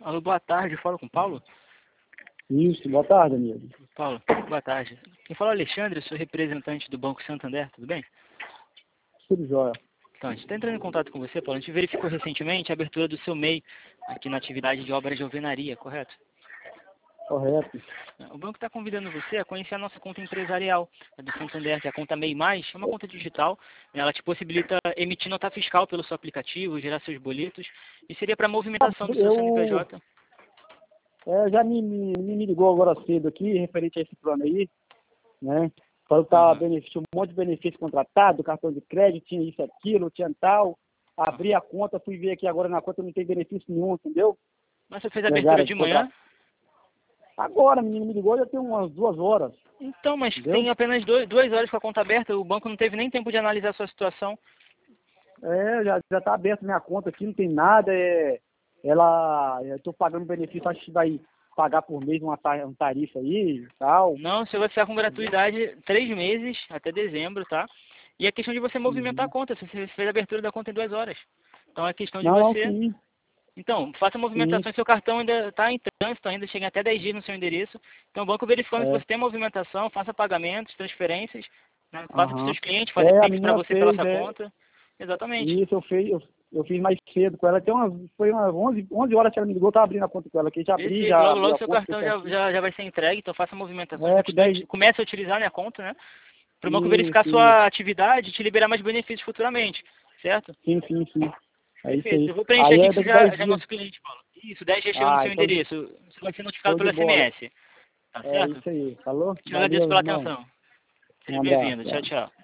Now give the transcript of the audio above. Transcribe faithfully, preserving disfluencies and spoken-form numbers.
Alô, boa tarde, eu falo com o Paulo? Isso, boa tarde, amigo. Paulo, boa tarde. Quem fala é o Alexandre, eu sou representante do Banco Santander, tudo bem? Tudo jóia. Então, a gente está entrando em contato com você, Paulo. A gente verificou recentemente a abertura do seu M E I aqui na atividade de obras de alvenaria, correto? Correto. O banco está convidando você a conhecer a nossa conta empresarial, a do Santander, que é a conta M E I mais, é uma conta digital. Ela te possibilita emitir nota fiscal pelo seu aplicativo, gerar seus boletos, e seria para movimentação do seu Eu C N P J. é, já me, me, me ligou agora cedo aqui, referente a esse plano aí, né? Falou que tá Uhum. benefício, um monte de benefício contratado, cartão de crédito, tinha isso, aquilo, tinha tal. Abri a conta, fui ver aqui agora na conta, não tem benefício nenhum, entendeu? Mas você fez a Pegaram abertura de de manhã? contrato. Agora, menino, me ligou, já tem umas duas horas, Então, mas entendeu? tem apenas dois, duas horas com a conta aberta, o banco não teve nem tempo de analisar a sua situação. É, já, já tá aberta minha conta aqui, não tem nada, é, ela, eu tô pagando benefício, acho que vai pagar por mês uma, ta- uma tarifa aí e tal. Não, você vai ficar com gratuidade três meses, até dezembro, tá? E é questão de você movimentar a Uhum. conta, você fez a abertura da conta em duas horas. Então é questão de Não, não, você... sim, Então, faça a sim, movimentação, seu cartão ainda está em trânsito, ainda chega até dez dias no seu endereço. Então o banco verificando que é, você tem movimentação, faça pagamentos, transferências, né? Faça para os aham. seus clientes, fazer É, a Pix para menina você pela fez, sua é, conta. Exatamente. isso eu fiz, eu, eu fiz mais cedo com ela, tem umas, foi umas onze, onze horas que ela me ligou, eu tava abrindo a conta com ela aqui, já abri, Perfeito. já Logo, abri logo a seu conta, tudo cartão já, certinho. já, já vai ser entregue, então faça movimentações, É, com continue, dez, comece a utilizar, né, a conta, né? Para o banco verificar isso, isso, sua atividade e te liberar mais benefícios futuramente, certo? sim, sim, sim, é isso Perfeito. aí. Eu vou preencher Aí aqui é que você daqui já, dez já é dias. nosso cliente, Paulo. Isso, dez dias chegando no Ah, seu então, endereço. Você vai ser notificado show pelo de bola. S M S. Tá É certo? isso aí, falou? Te agradeço Valeu, pela irmão. atenção. Um Seja abraço. bem-vindo. Tchau, Tchau. tchau.